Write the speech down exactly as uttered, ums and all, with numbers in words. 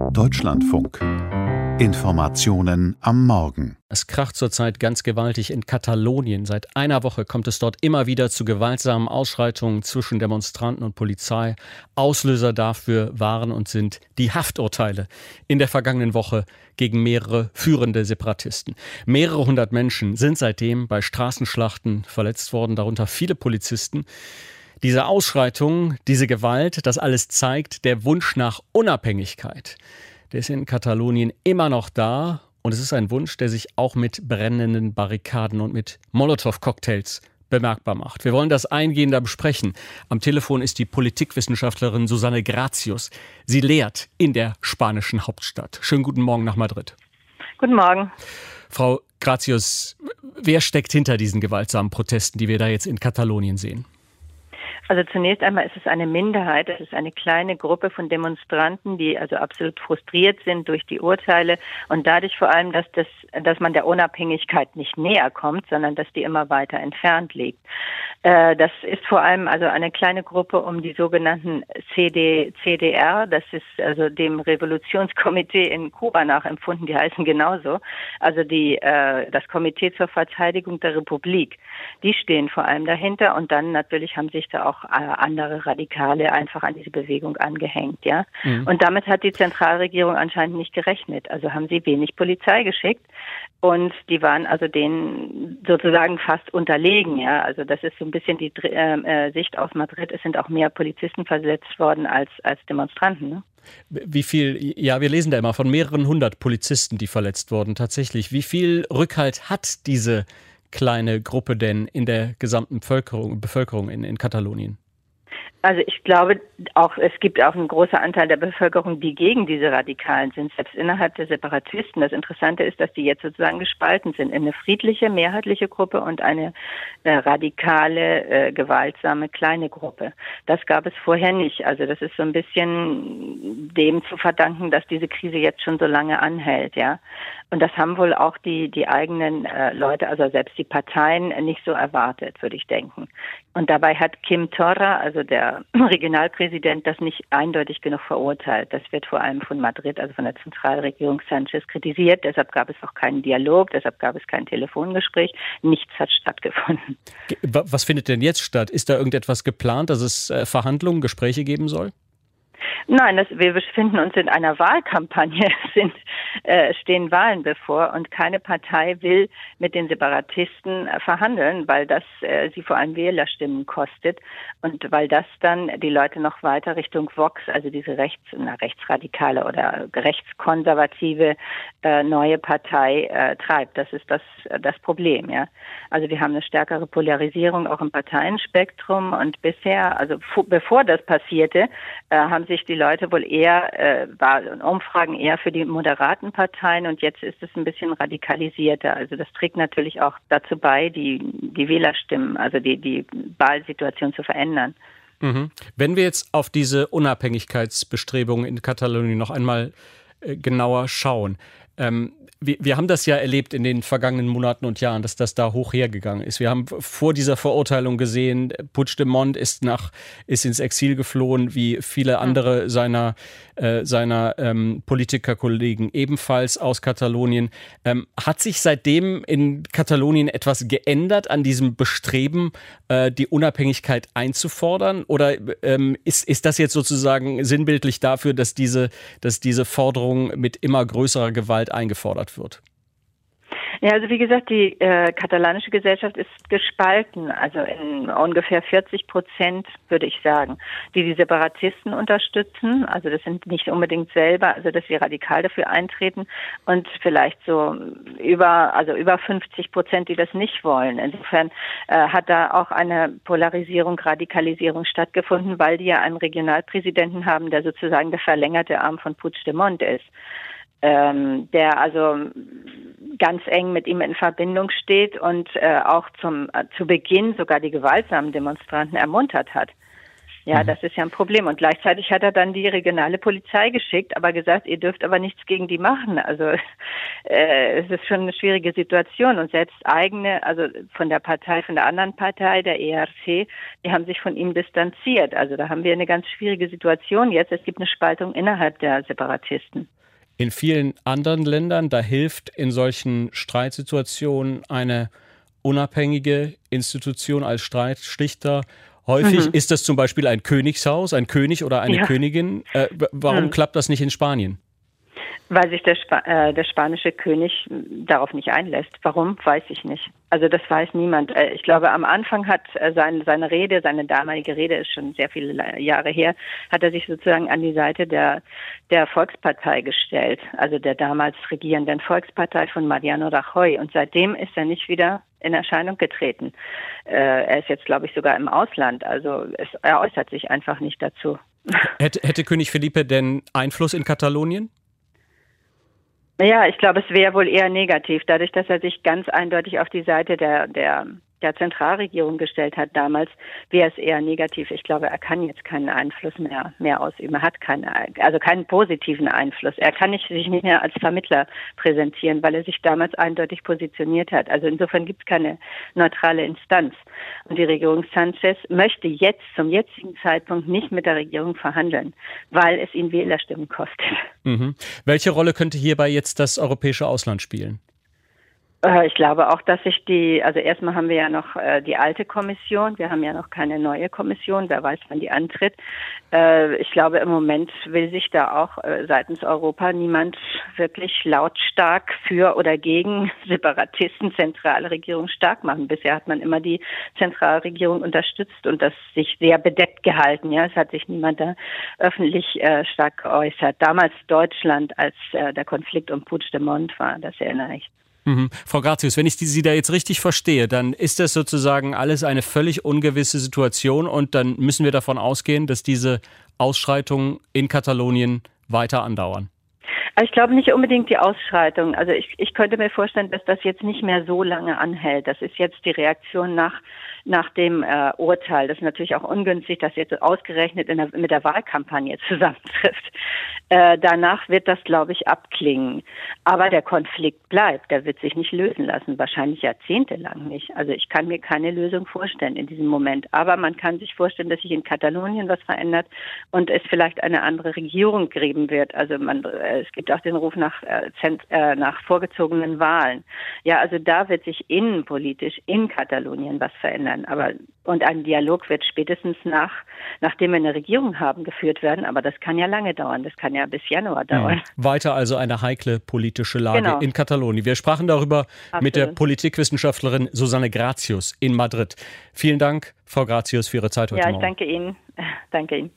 Deutschlandfunk. Informationen am Morgen. Es kracht zurzeit ganz gewaltig in Katalonien. Seit einer Woche kommt es dort immer wieder zu gewaltsamen Ausschreitungen zwischen Demonstranten und Polizei. Auslöser dafür waren und sind die Hafturteile in der vergangenen Woche gegen mehrere führende Separatisten. Mehrere hundert Menschen sind seitdem bei Straßenschlachten verletzt worden, darunter viele Polizisten. Diese Ausschreitungen, diese Gewalt, das alles zeigt, der Wunsch nach Unabhängigkeit, der ist in Katalonien immer noch da. Und es ist ein Wunsch, der sich auch mit brennenden Barrikaden und mit Molotow-Cocktails bemerkbar macht. Wir wollen das eingehender besprechen. Am Telefon ist die Politikwissenschaftlerin Susanne Gratius. Sie lehrt in der spanischen Hauptstadt. Schönen guten Morgen nach Madrid. Guten Morgen. Frau Gratius, wer steckt hinter diesen gewaltsamen Protesten, die wir da jetzt in Katalonien sehen? Also zunächst einmal ist es eine Minderheit, es ist eine kleine Gruppe von Demonstranten, die also absolut frustriert sind durch die Urteile und dadurch vor allem, dass das, dass man der Unabhängigkeit nicht näher kommt, sondern dass die immer weiter entfernt liegt. Äh, das ist vor allem also eine kleine Gruppe um die sogenannten C D, C D R, das ist also dem Revolutionskomitee in Kuba nachempfunden, die heißen genauso, also die äh, das Komitee zur Verteidigung der Republik. Die stehen vor allem dahinter und dann natürlich haben sich da auch andere Radikale einfach an diese Bewegung angehängt, ja. Mhm. Und damit hat die Zentralregierung anscheinend nicht gerechnet. Also haben sie wenig Polizei geschickt und die waren also denen sozusagen fast unterlegen, ja. Also das ist so ein bisschen die äh, Sicht aus Madrid. Es sind auch mehr Polizisten versetzt worden als als Demonstranten, ne? Wie viel, ja, wir lesen da immer von mehreren hundert Polizisten, die verletzt wurden. Tatsächlich, wie viel Rückhalt hat diese kleine Gruppe denn in der gesamten Bevölkerung, Bevölkerung in, in Katalonien? Also ich glaube, auch es gibt auch einen großen Anteil der Bevölkerung, die gegen diese Radikalen sind, selbst innerhalb der Separatisten. Das Interessante ist, dass die jetzt sozusagen gespalten sind in eine friedliche, mehrheitliche Gruppe und eine äh, radikale, äh, gewaltsame kleine Gruppe. Das gab es vorher nicht. Also das ist so ein bisschen dem zu verdanken, dass diese Krise jetzt schon so lange anhält, ja. Und das haben wohl auch die die eigenen äh, Leute, also selbst die Parteien, nicht so erwartet, würde ich denken. Und dabei hat Quim Torra, also der Regionalpräsident, das nicht eindeutig genug verurteilt. Das wird vor allem von Madrid, also von der Zentralregierung Sanchez, kritisiert. Deshalb gab es auch keinen Dialog, deshalb gab es kein Telefongespräch. Nichts hat stattgefunden. Was findet denn jetzt statt? Ist da irgendetwas geplant, dass es äh, Verhandlungen, Gespräche geben soll? Nein, das, wir befinden uns in einer Wahlkampagne, es sind, äh, stehen Wahlen bevor und keine Partei will mit den Separatisten äh, verhandeln, weil das äh, sie vor allem Wählerstimmen kostet und weil das dann die Leute noch weiter Richtung Vox, also diese rechts, na, rechtsradikale oder rechtskonservative äh, neue Partei äh, treibt. Das ist das, äh, das Problem, ja. Also wir haben eine stärkere Polarisierung auch im Parteienspektrum und bisher, also f- bevor das passierte, äh, haben sich die Leute wohl eher, äh, war in Umfragen eher für die moderaten Parteien und jetzt ist es ein bisschen radikalisierter. Also das trägt natürlich auch dazu bei, die, die Wählerstimmen, also die, die Wahlsituation zu verändern. Mhm. Wenn wir jetzt auf diese Unabhängigkeitsbestrebungen in Katalonien noch einmal äh, genauer schauen, ähm, Wir, wir haben das ja erlebt in den vergangenen Monaten und Jahren, dass das da hoch hergegangen ist. Wir haben vor dieser Verurteilung gesehen, Puigdemont ist nach ist ins Exil geflohen, wie viele andere seiner äh, seiner ähm, Politikerkollegen ebenfalls aus Katalonien. Ähm, hat sich seitdem in Katalonien etwas geändert an diesem Bestreben, äh, die Unabhängigkeit einzufordern? Oder ähm, ist ist das jetzt sozusagen sinnbildlich dafür, dass diese dass diese Forderung mit immer größerer Gewalt eingefordert wird? Ja, also wie gesagt, die äh, katalanische Gesellschaft ist gespalten, also in ungefähr vierzig Prozent, würde ich sagen, die die Separatisten unterstützen, also das sind nicht unbedingt selber, also dass sie radikal dafür eintreten und vielleicht so über, also über fünfzig Prozent, die das nicht wollen. Insofern äh, hat da auch eine Polarisierung, Radikalisierung stattgefunden, weil die ja einen Regionalpräsidenten haben, der sozusagen der verlängerte Arm von Puigdemont ist. Ähm, der also ganz eng mit ihm in Verbindung steht und äh, auch zum äh, zu Beginn sogar die gewaltsamen Demonstranten ermuntert hat. Ja, das ist ja ein Problem. Und gleichzeitig hat er dann die regionale Polizei geschickt, aber gesagt, ihr dürft aber nichts gegen die machen. Also äh, es ist schon eine schwierige Situation. Und selbst eigene, also von der Partei, von der anderen Partei, der E R C, die haben sich von ihm distanziert. Also da haben wir eine ganz schwierige Situation jetzt. Es gibt eine Spaltung innerhalb der Separatisten. In vielen anderen Ländern, da hilft in solchen Streitsituationen eine unabhängige Institution als Streitschlichter. Häufig mhm. ist das zum Beispiel ein Königshaus, ein König oder eine ja. Königin. Äh, warum mhm. klappt das nicht in Spanien? Weil sich der, Sp- äh, der spanische König darauf nicht einlässt. Warum, weiß ich nicht. Also das weiß niemand. Äh, ich glaube, am Anfang hat äh, sein, seine Rede, seine damalige Rede ist schon sehr viele Jahre her, hat er sich sozusagen an die Seite der, der Volkspartei gestellt, also der damals regierenden Volkspartei von Mariano Rajoy. Und seitdem ist er nicht wieder in Erscheinung getreten. Äh, er ist jetzt, glaube ich, sogar im Ausland. Also es, er äußert sich einfach nicht dazu. Hätte, hätte König Felipe denn Einfluss in Katalonien? Ja, ich glaube, es wäre wohl eher negativ, dadurch, dass er sich ganz eindeutig auf die Seite der, der, der Zentralregierung gestellt hat damals, wäre es eher negativ. Ich glaube, er kann jetzt keinen Einfluss mehr, mehr ausüben. Er hat keine, also keinen positiven Einfluss. Er kann nicht, sich nicht mehr als Vermittler präsentieren, weil er sich damals eindeutig positioniert hat. Also insofern gibt es keine neutrale Instanz. Und die Regierung Sanchez möchte jetzt, zum jetzigen Zeitpunkt, nicht mit der Regierung verhandeln, weil es ihn Wählerstimmen kostet. Mhm. Welche Rolle könnte hierbei jetzt das europäische Ausland spielen? Ich glaube auch, dass sich die, also erstmal haben wir ja noch äh, die alte Kommission, wir haben ja noch keine neue Kommission, wer weiß, wann die antritt. Äh, ich glaube, im Moment will sich da auch äh, seitens Europa niemand wirklich lautstark für oder gegen Separatisten, Zentralregierung stark machen. Bisher hat man immer die Zentralregierung unterstützt und das sich sehr bedeckt gehalten. Ja, es hat sich niemand da öffentlich äh, stark geäußert. Damals Deutschland, als äh, der Konflikt um Puigdemont war, das erinnere ich. Mhm. Frau Gratius, wenn ich Sie da jetzt richtig verstehe, dann ist das sozusagen alles eine völlig ungewisse Situation und dann müssen wir davon ausgehen, dass diese Ausschreitungen in Katalonien weiter andauern. Ich glaube nicht unbedingt die Ausschreitung. Also ich, ich könnte mir vorstellen, dass das jetzt nicht mehr so lange anhält. Das ist jetzt die Reaktion nach nach dem äh, Urteil. Das ist natürlich auch ungünstig, dass jetzt ausgerechnet in der, mit der Wahlkampagne zusammentrifft. Äh, danach wird das, glaube ich, abklingen. Aber der Konflikt bleibt. Der wird sich nicht lösen lassen. Wahrscheinlich jahrzehntelang nicht. Also ich kann mir keine Lösung vorstellen in diesem Moment. Aber man kann sich vorstellen, dass sich in Katalonien was verändert und es vielleicht eine andere Regierung geben wird. Also man, äh, es gibt auch den Ruf nach, äh, zent, äh, nach vorgezogenen Wahlen. Ja, also da wird sich innenpolitisch in Katalonien was verändern. Aber und ein Dialog wird spätestens nach, nachdem wir eine Regierung haben, geführt werden. Aber das kann ja lange dauern. Das kann ja bis Januar dauern. Ja, weiter also eine heikle politische Lage genau. in Katalonien. Wir sprachen darüber Absolut. mit der Politikwissenschaftlerin Susanne Gratius in Madrid. Vielen Dank, Frau Gratius, für Ihre Zeit heute Morgen. Ja, ich Morgen. danke Ihnen. Danke Ihnen.